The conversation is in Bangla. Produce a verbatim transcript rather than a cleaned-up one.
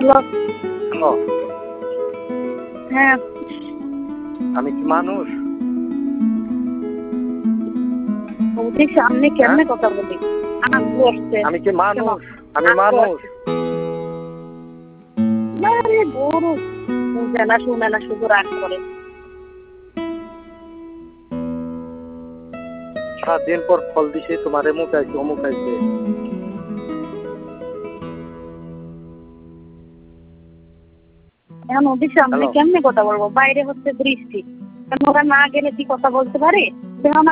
হ্যালো। হ্যাঁ। আমি কি মানুষ? ওদের সামনে কেমনে কথা বলি? আমি কি মানুষ? আমি মানুষ। আরে বড় বুঝে না শুনে না শুধু রাগ করে। সাত দিন পর ফল দিছে তোমারে মুখাইছে অমুখাইছে। এখন ওদের সামনে কেমনে কথা বলবো? বাইরে হচ্ছে বৃষ্টি, ওরা না গেলে কি কথা বলতে পারে? দেখো না